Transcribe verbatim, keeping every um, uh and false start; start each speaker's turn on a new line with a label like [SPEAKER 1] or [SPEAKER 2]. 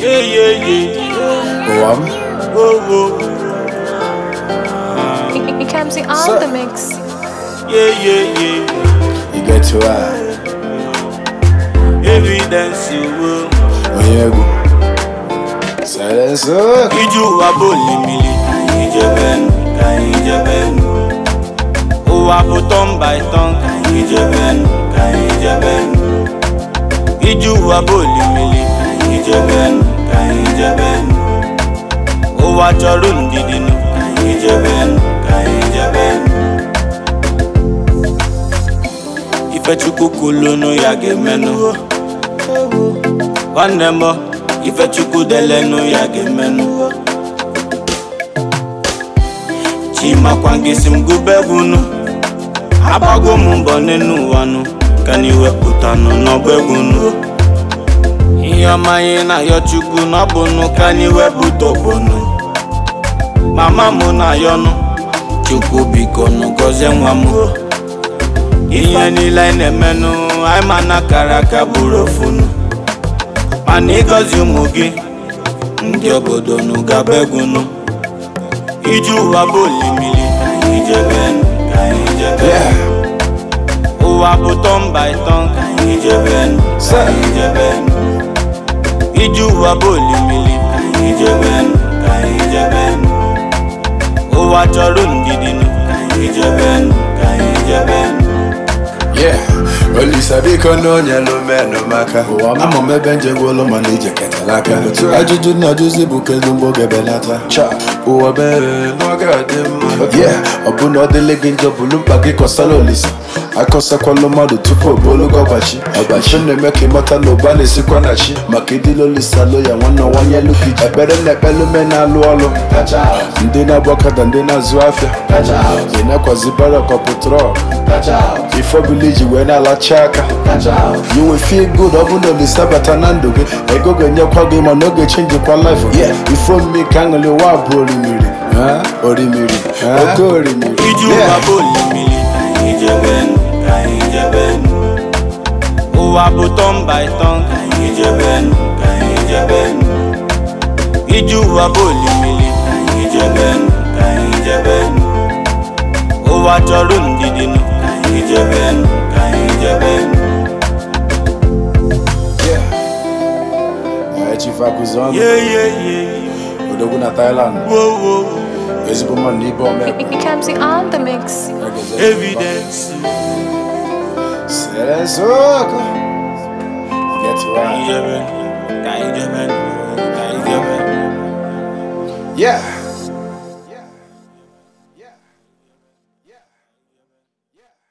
[SPEAKER 1] Yeah, yeah, yeah.
[SPEAKER 2] Oh, I'm
[SPEAKER 1] Whoa, whoa.
[SPEAKER 3] It becomes the on
[SPEAKER 2] Sir.
[SPEAKER 3] the mix.
[SPEAKER 1] Yeah, yeah, yeah.
[SPEAKER 2] You get to ride.
[SPEAKER 1] Evidence you will.
[SPEAKER 2] When you go. Silence up.
[SPEAKER 1] Iju aboli mili. Ijeben, ka ijeben. O abo ton by ton. Ijeben, ka ijeben. Iju aboli mili. Ijeben, ka ijeben. O wachorun didinu. Ijeben, ka ijeben. Ife chukwu kulunu ya gemenu. One more. Ife chukwu delenu ya gemenu. Chima kwangisi mgubegunu. Abago mumbo nenu wanu. Kani weputanu nobegunu. Iyamaye na yo chukwu nobunu. Kani weputobunu. Mama mu na yonu. Chukwu bikonu goze nwamu. Iye nile nemenu. Aimana karaka burofunu. Mani gozi umugi. Ndi obodo nuga begunu. Iju waboli mili. Ijeben, ka ijeben.
[SPEAKER 2] Yeah.
[SPEAKER 1] Uwa buton by ton. Ka ijeben, ka ijeben. Iju waboli mili. Ijeben, ka ijeben. Uwa chorun didinu. Ka ijeben, ka ijeben.
[SPEAKER 2] Yeah. Olisa biko no nyelo meno maka. Ama mebe njengolo manije ketalaka. Ajuju na juzi bukelu mboge belata. Cha. Uwa bere no gadem. Yeah. Obu no delege njobu lumpa giko salo lisa. Akosa kwa lomado tupo bolu gobashi. Abashi ne meki mata no bale sikwa na shi. Makidi lo lisa lo ya wana wanye luki. Ebere ne pelu mena alu alo. Ndina bwakada ndina zuafya. Ina kwa zibara kwa putro. Before village when I la chaka. You will feel good up under the sabata nando. I go get your quag game and no get change your life. Yeah, before me kangle wa boli miri. Huh? Ori miri. Huh? Ori miri.
[SPEAKER 1] Iju waboli mili. Ijeben, ka ijeben. Uwa buton by ton. Ka ijeben, ka ijeben. Iju waboli mili. Ijeben, ka ijeben. Uwa chorun didinu. Ka ijeben, ka ijeben.
[SPEAKER 2] Yeah. Chief Akuzon.
[SPEAKER 1] Yeah, yeah, yeah.
[SPEAKER 2] Odoguna Thailand.
[SPEAKER 1] Whoa, whoa.
[SPEAKER 2] Ezibo man nibo
[SPEAKER 3] It
[SPEAKER 2] me.
[SPEAKER 3] becomes the on the mix.
[SPEAKER 1] Evidence.
[SPEAKER 2] Silence up. Get to
[SPEAKER 1] Ka
[SPEAKER 2] ride.
[SPEAKER 1] ijeben, ka ijeben, ka ijeben.
[SPEAKER 2] Yeah.